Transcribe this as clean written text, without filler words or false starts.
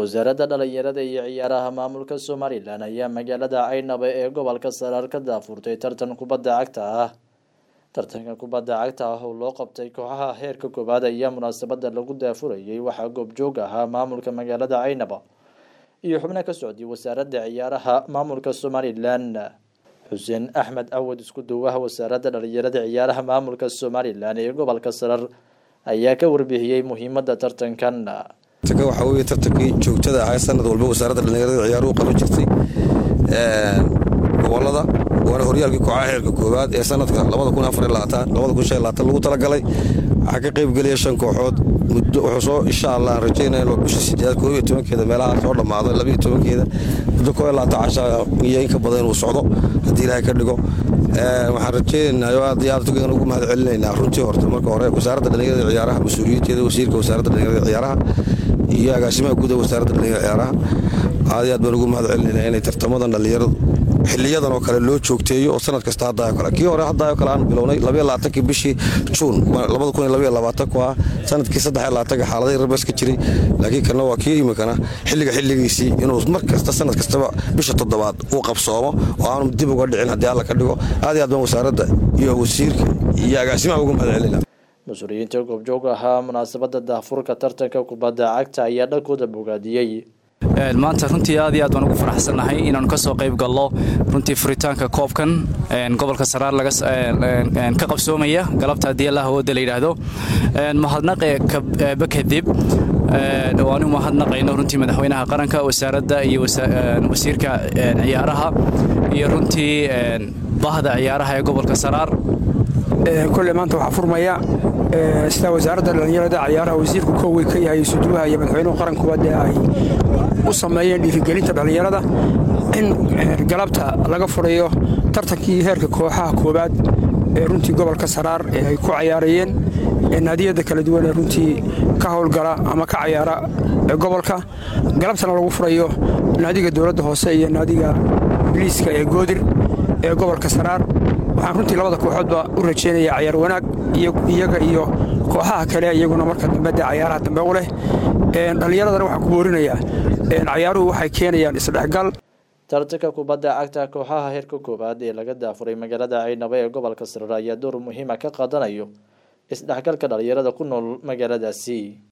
wasaaradda dhalinyarada iyo ciyaaraha maamulka Somaliland ayaa magaalada Aynaba ee gobolka Saraar ka daafurtay tartan kubadda cagta ah. Tartanka kubadda cagta ah oo loo qabtay kooxaha heerka koowaad ayaa munaasabada lagu daafurayay waxaa goobjoog ahaa maamulka magaalada Aynaba iyo xubno ka socday wasaaradda ciyaaraha maamulka Somaliland. Xuseen Axmed Awad isku duwaha wasaaradda dhalinyarada ciyaaraha maamulka Somaliland ee gobolka Saraar ayaa ka warbixiyay muhiimadda tartankan. waxa weeye tartankii joogtada ah sanad walba wasaaradda dhalinyarada ciyaaruhu qaban jirtay gobolada waana horyaalkii kooxaha heerka koowaad ee sanadka 2024-2025 lagu talagalay waxa ka qayb galay 5 kooxood muddo wuxuu soo insha Allah rajaynayno bisha 8-12 meelaha soo dhamaado 12 muddo 12 iyo in ka badan uu socdo hadii Ilaahay ka dhigo waxaan rajaynayaa aad iyo aad ugu mahad celinaynaa runtii horta marka hore wasaaradda dhalinyarada ciyaaraha mas'uuliyiinteeda wasiirka wasaaradda dhalinyarada ciyaaraha iyo agaasimaha guud ee wasaaradda dhalinyarada ciyaaraha aad iyo aad baan ugu mahad celinaynaa inay tartamadan dhalinyaradu xilliyadan oo kale loo joogteeyo oo sanad kasta hadda kale kii hore hadda kale aan bilownay 22 bishii June 2022 ku ah sanadkii 23 xaaladii rabas ka jiray laakiin kana waa kii imikana xilligiisii inuu mar kasta sanad kastaba bisha toddobaad uu qabsoomo oo aanu dib uga dhicin hadii alla ka dhigo aad iyo aad baan wasaaradda iyo wasiirka iyo agaasimaha ugu mahad celinaynaa. Mas'uuliyiinta goobjoog ahaa munaasabada daafurka tartanka kubadda cagta ayaa dhankooda bogaadiyay. maanta runtii aad iyo aad baan ugu faraxsanahay inaan ka soo qayb galno runtii furitaanka koobkan gobolka Saraar laga ka qabsoomaya galabta hadii Allah wada la yiraahdo mahadnaq kadib waanu mahadnaqayno runtii madaxweynaha qaranka wasaaradda iyo wasiirka ciyaaraha iyo runtii bahda ciyaaraha ee gobolka Saraar كل ما أنت وحفرمية استوى وزارة الرياضة عيارها وزير كوكوي كي هي سدوها يمدحونه قرن كوادها هي وصمايين في جلية الرياضة إن قلبتها لقى فريو ترتكي هيرك كوحة كوباد رنتي قبل كسرار كو عياريين النادية ذاك الدول رنتي كهول قرا أما كعيارة قبل قلبتنا لقى فريو نادي الدولة هوسية نادي بليس كجودر قبل كسرار waxaan runtii labada kooxoodba u rajeynayaa ciyaar wanaag iyaga iyo kooxaha kale iyaguna marka dambe ciyaaraha dambe u leh dhalinyaradana waxaan ku boorinayaa ciyaaruhu waxay keenayaan isdhexgal. tartanka kubadda cagta kooxaha heerka koowaad ee laga daafuray magaalada Aynaba ee gobolka Saraar ayaa door muhiim ah ka qaadanayo isdhexgalka dhalinyarada ku nool magaaladaasi.